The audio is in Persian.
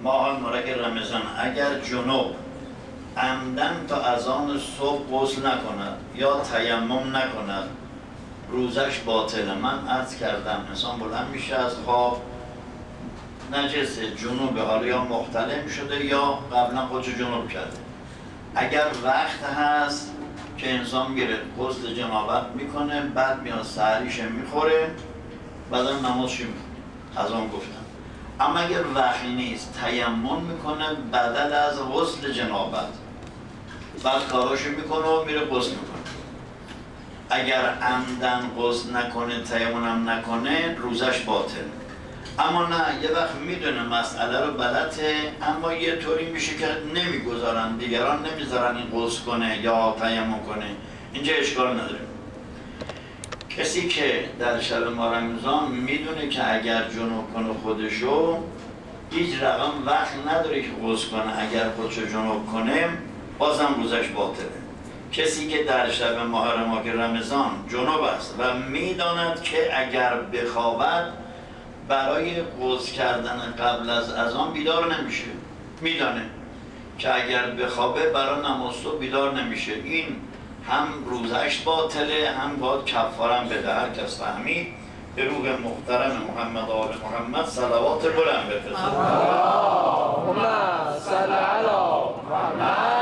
ماه مبارک رمضان اگر جنوب عمدن تا اذان صبح غسل نکند یا تیمم نکند روزش باطله. من عرض کردم انسان بلند میشه از خواب نجس جنوب حالا یا مختلم شده یا قبلا خودشو جنوب کرده، اگر وقت هست که انسان میره غسل جنابت میکنه، بعد میاد سحریش میخوره، بعدا نمازش میخونه، از آن گفتم. اما اگر وقتی نیست تیمم میکنه بدل از غسل جنابت، بعد کاراشو میکنه و میره غسل میکنه. اگر عمدن غسل نکنه تیمم نکنه روزش باطل. اما نه، یه وقت میدونه مسئله رو بلده، اما یه طوری میشه که نمیگذارن، دیگران نمیذارن این غسل کنه یا تیمم کنه، اینجا اشکال نداره. کسی که در شب ماه رمضان میدونه که اگر جنوب کنه خودشو هیچ رقم وقت نداره که غسل کنه، اگر خودشو جنوب کنه بازم روزش باطله. کسی که در شب ماه رمضان جنوب است و میداند که اگر بخوابد برای غسل کردن قبل از اذان بیدار نمیشه، میدانه که اگر بخوابه برای نماز صبح بیدار نمیشه، این هم روزش باطله، هم باید کفارم بده. هر کس فهمید به روح محترم محمد آل محمد صلوات بلند بفرستید. اللهم صل علی محمد.